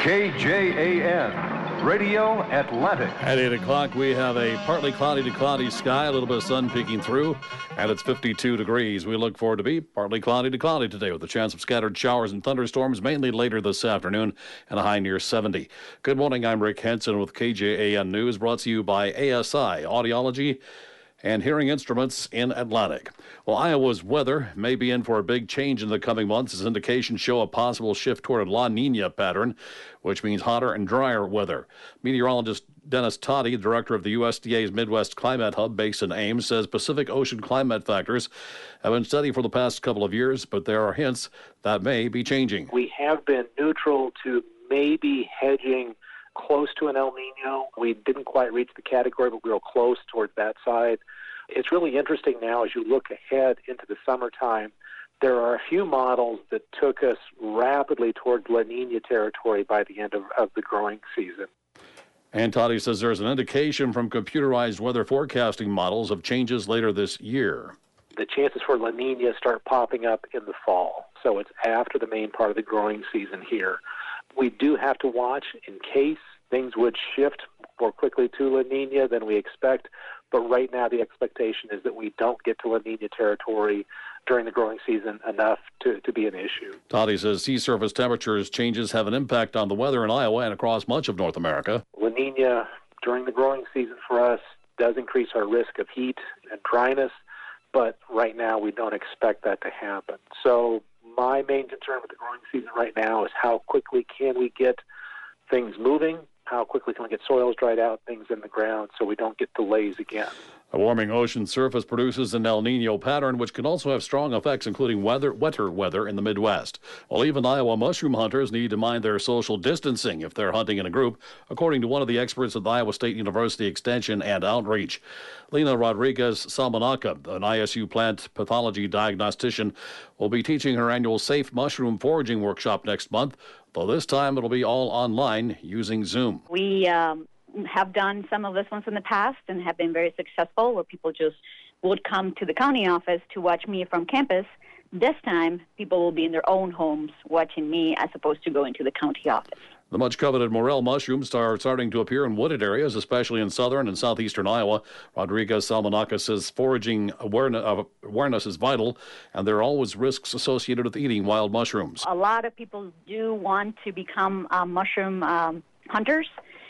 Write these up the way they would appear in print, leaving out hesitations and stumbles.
KJAN, Radio Atlantic. At 8 o'clock, we have a partly cloudy to cloudy sky, a little bit of sun peeking through, and it's 52 degrees. We look forward to be partly cloudy to cloudy today with a chance of scattered showers and thunderstorms, mainly later this afternoon, and a high near 70. Good morning, I'm Rick Henson with KJAN News, brought to you by ASI, Audiology and Hearing Instruments in Atlantic. Well, Iowa's weather may be in for a big change in the coming months as indications show a possible shift toward a La Nina pattern, which means hotter and drier weather. Meteorologist Dennis Toddy, director of the USDA's Midwest Climate Hub based in Ames, says Pacific Ocean climate factors have been steady for the past couple of years, but there are hints that may be changing. We have been neutral to maybe hedging close to an El Nino. We didn't quite reach the category, but we were close towards that side. It's really interesting now as you look ahead into the summertime. There are a few models that took us rapidly towards La Nina territory by the end of the growing season. And Toddy says there's an indication from computerized weather forecasting models of changes later this year. The chances for La Nina start popping up in the fall, so it's after the main part of the growing season here. We do have to watch in case things would shift more quickly to La Nina than we expect, but right now the expectation is that we don't get to La Nina territory during the growing season enough to be an issue. Toddy says sea surface temperatures changes have an impact on the weather in Iowa and across much of North America. La Nina during the growing season for us does increase our risk of heat and dryness, but right now we don't expect that to happen. So my main concern with the growing season right now is how quickly can we get things moving, how quickly can we get soils dried out, things in the ground, so we don't get delays again. A warming ocean surface produces an El Nino pattern, which can also have strong effects, including wetter weather in the Midwest. Well, even Iowa mushroom hunters need to mind their social distancing if they're hunting in a group, according to one of the experts at the Iowa State University Extension and Outreach. Lena Rodriguez-Salmonaca, an ISU plant pathology diagnostician, will be teaching her annual Safe Mushroom Foraging workshop next month, though this time it'll be all online using Zoom. We have done some of this ones in the past and have been very successful, where people just would come to the county office to watch me from campus. This time, people will be in their own homes watching me as opposed to going to the county office. The much-coveted morel mushrooms are starting to appear in wooded areas, especially in southern and southeastern Iowa. Rodriguez-Salmonaca says foraging awareness is vital, and there are always risks associated with eating wild mushrooms. A lot of people do want to become mushroom hunters,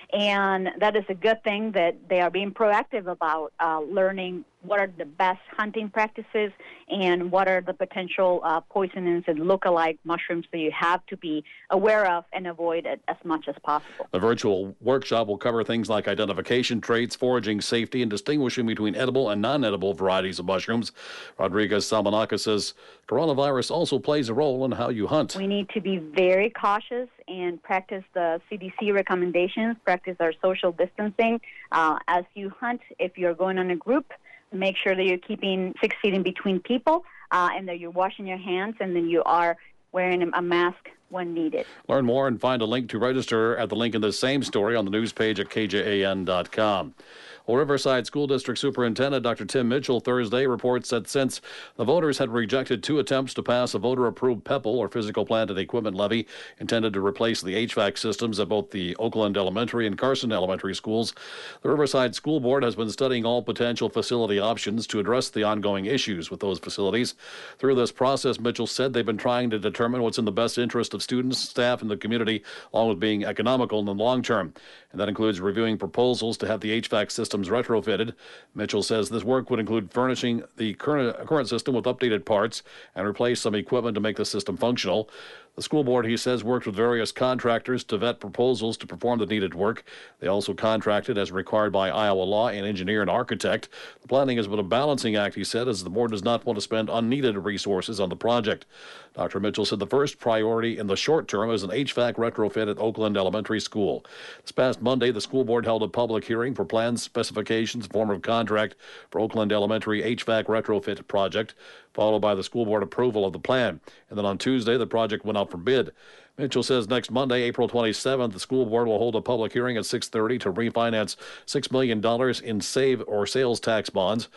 and that is a good thing that they are being proactive about learning what are the best hunting practices and what are the potential poisonings and lookalike mushrooms that you have to be aware of and avoid it as much as possible. The virtual workshop will cover things like identification traits, foraging safety, and distinguishing between edible and non-edible varieties of mushrooms. Rodriguez-Salmonaca says coronavirus also plays a role in how you hunt. We need to be very cautious and practice the CDC recommendations, practice our social distancing. As you hunt, if you're going on a group, make sure that you're keeping 6 feet in between people and that you're washing your hands and then you are wearing a mask when needed. Learn more and find a link to register at the link in the same story on the news page at kjan.com. Well, Riverside School District Superintendent Dr. Tim Mitchell Thursday reports that since the voters had rejected 2 attempts to pass a voter-approved PEPL, or physical plant and equipment levy, intended to replace the HVAC systems at both the Oakland Elementary and Carson Elementary schools, the Riverside School Board has been studying all potential facility options to address the ongoing issues with those facilities. Through this process, Mitchell said they've been trying to determine what's in the best interest of students, staff, and the community, along with being economical in the long term. And that includes reviewing proposals to have the HVAC systems retrofitted. Mitchell says this work would include furnishing the current system with updated parts and replace some equipment to make the system functional. The school board, he says, worked with various contractors to vet proposals to perform the needed work. They also contracted as required by Iowa law an engineer and architect. The planning has been a balancing act, he said, as the board does not want to spend unneeded resources on the project. Dr. Mitchell said the first priority in the short term is an HVAC retrofit at Oakland Elementary School. This past Monday, the school board held a public hearing for plans, specifications, form of contract for Oakland Elementary HVAC retrofit project, followed by the school board approval of the plan. And then on Tuesday, the project went out for bid. Mitchell says next Monday, April 27th, the school board will hold a public hearing at 6:30 to refinance $6 million in save or sales tax bonds.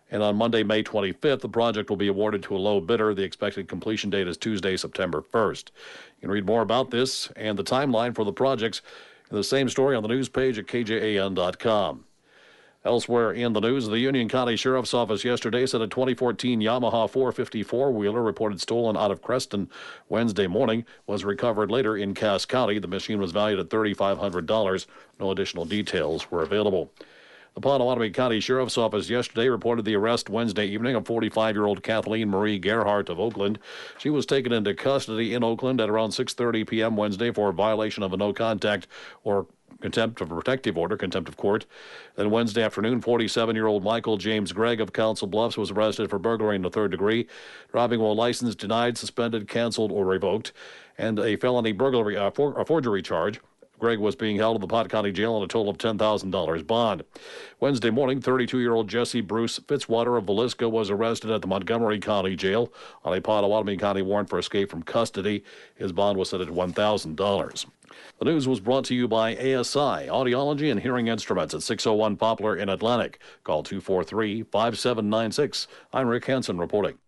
And on Monday, May 25th, the project will be awarded to a low bidder. The expected completion date is Tuesday, September 1st. You can read more about this and the timeline for the projects in the same story on the news page at kjan.com. Elsewhere in the news, the Union County Sheriff's Office yesterday said a 2014 Yamaha 454-wheeler reported stolen out of Creston Wednesday morning was recovered later in Cass County. The machine was valued at $3,500. No additional details were available. The Potawatomi County Sheriff's Office yesterday reported the arrest Wednesday evening of 45-year-old Kathleen Marie Gerhardt of Oakland. She was taken into custody in Oakland at around 6:30 p.m. Wednesday for a violation of a no-contact or contempt of protective order, contempt of court. Then Wednesday afternoon, 47-year-old Michael James Gregg of Council Bluffs was arrested for burglary in the third degree, driving while license denied, suspended, canceled, or revoked, and a felony burglary, forgery charge. Gregg was being held in the Pot County Jail on a total of $10,000 bond. Wednesday morning, 32-year-old Jesse Bruce Fitzwater of Villisca was arrested at the Montgomery County Jail on a Potawatomi County warrant for escape from custody. His bond was set at $1,000. The news was brought to you by ASI, Audiology and Hearing Instruments at 601 Poplar in Atlantic. Call 243-5796. I'm Rick Hansen reporting.